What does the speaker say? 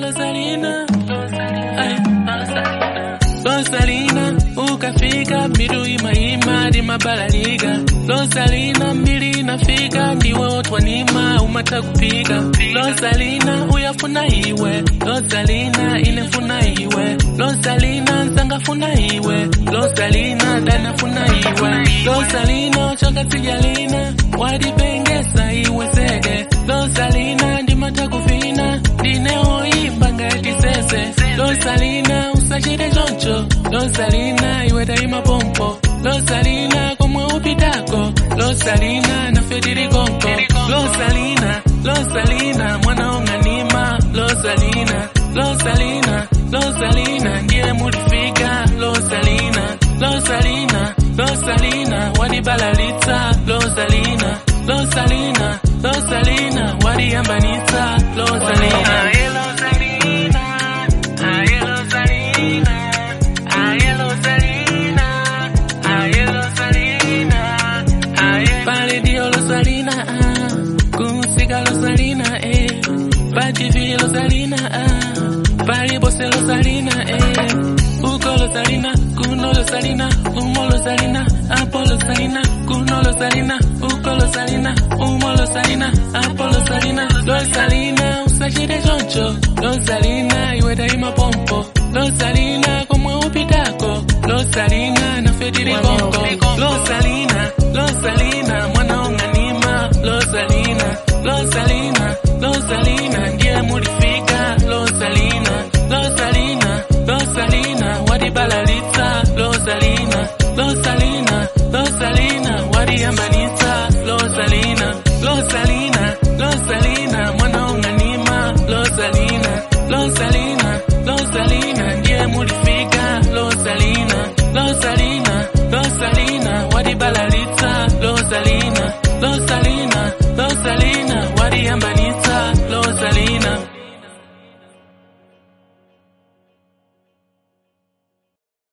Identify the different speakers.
Speaker 1: Rosalina. Rosalina, ukafika miru ima di mabalaliga. Rosalina, mbili nafika ndiwe otwanima umata kupiga. Rosalina, uyafuna iwe. Rosalina, inefuna iwe. Rosalina, nsanga funa iwe. Rosalina, dana funa iwe. Rosalina, choka sijalina, wadipengesa iwe sege. Rosalina, ndimata kufina, dineo imbanga etisese. Rosalina, usashide joncho. Rosalina, iwe daima pompo. Rosalina, komwe upitako. Rosalina, na fediri konko. Rosalina, Rosalina, mwana onganima. Rosalina, Rosalina, Rosalina, ndiye mulifika. Rosalina, Rosalina, Rosalina, wadibalalitza. Rosalina, Rosalina, Rosalina, wadiambanitza. Rosalina. Bativi Rosalina, Pari Bose Rosalina, Uko Rosalina, Kuno Rosalina, Umo Rosalina, Apollo Salina, Kuno Rosalina, Uko Rosalina, Umo Rosalina, Apollo Salina. Rosalina, usashide joncho. Rosalina, iwe daima pompo. Rosalina, komwe upitako. Rosalina, na fediri konko. Rosalina, Rosalina, mwana onganima. Rosalina, Rosalina,